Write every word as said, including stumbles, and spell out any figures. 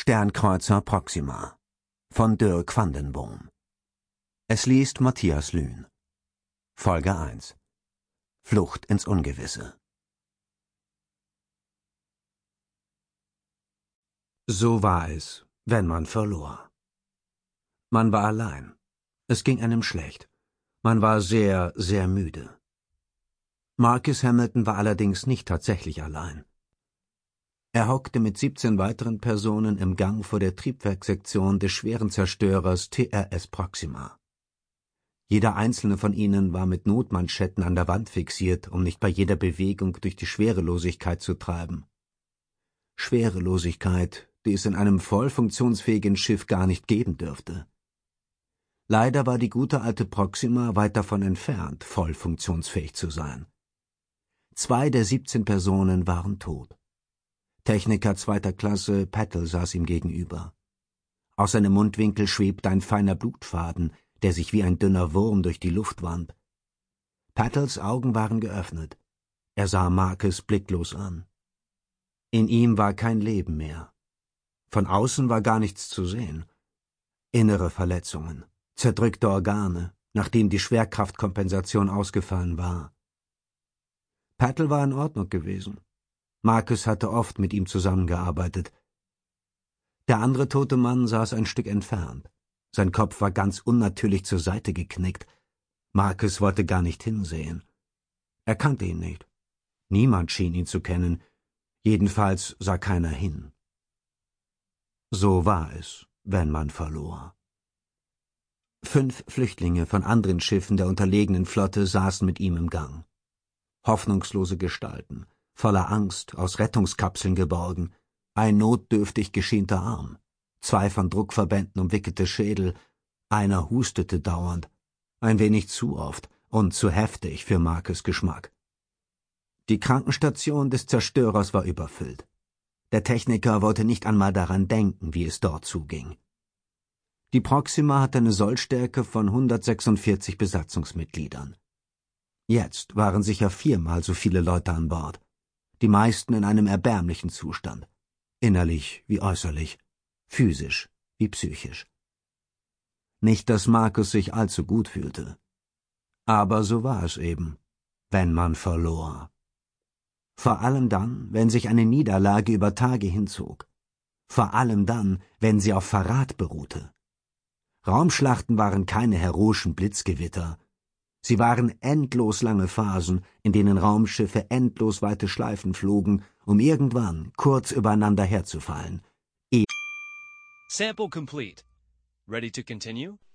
Sternkreuzer Proxima von Dirk van den Boom. Es liest Matthias Lühn. Folge eins. Flucht ins Ungewisse. So war es, wenn man verlor. Man war allein. Es ging einem schlecht. Man war sehr, sehr müde. Marcus Hamilton war allerdings nicht tatsächlich allein. Er hockte mit siebzehn weiteren Personen im Gang vor der Triebwerkssektion des schweren Zerstörers T R S Proxima. Jeder einzelne von ihnen war mit Notmanschetten an der Wand fixiert, um nicht bei jeder Bewegung durch die Schwerelosigkeit zu treiben. Schwerelosigkeit, die es in einem voll funktionsfähigen Schiff gar nicht geben dürfte. Leider war die gute alte Proxima weit davon entfernt, voll funktionsfähig zu sein. Zwei der siebzehn Personen waren tot. Techniker zweiter Klasse Patel saß ihm gegenüber. Aus seinem Mundwinkel schwebte ein feiner Blutfaden, der sich wie ein dünner Wurm durch die Luft wand. Patels Augen waren geöffnet. Er sah Marcus blicklos an. In ihm war kein Leben mehr. Von außen war gar nichts zu sehen. Innere Verletzungen, zerdrückte Organe, nachdem die Schwerkraftkompensation ausgefallen war. Patel war in Ordnung gewesen. Marcus hatte oft mit ihm zusammengearbeitet. Der andere tote Mann saß ein Stück entfernt. Sein Kopf war ganz unnatürlich zur Seite geknickt. Marcus wollte gar nicht hinsehen. Er kannte ihn nicht. Niemand schien ihn zu kennen. Jedenfalls sah keiner hin. So war es, wenn man verlor. Fünf Flüchtlinge von anderen Schiffen der unterlegenen Flotte saßen mit ihm im Gang. Hoffnungslose Gestalten, voller Angst, aus Rettungskapseln geborgen, ein notdürftig geschienter Arm, zwei von Druckverbänden umwickelte Schädel, einer hustete dauernd, ein wenig zu oft und zu heftig für Marcus' Geschmack. Die Krankenstation des Zerstörers war überfüllt. Der Techniker wollte nicht einmal daran denken, wie es dort zuging. Die Proxima hatte eine Sollstärke von hundertsechsundvierzig Besatzungsmitgliedern. Jetzt waren sicher viermal so viele Leute an Bord, die meisten in einem erbärmlichen Zustand, innerlich wie äußerlich, physisch wie psychisch. Nicht, dass Marcus sich allzu gut fühlte. Aber so war es eben, wenn man verlor. Vor allem dann, wenn sich eine Niederlage über Tage hinzog. Vor allem dann, wenn sie auf Verrat beruhte. Raumschlachten waren keine heroischen Blitzgewitter. Sie waren endlos lange Phasen, in denen Raumschiffe endlos weite Schleifen flogen, um irgendwann kurz übereinander herzufallen. Sample complete. Ready to continue?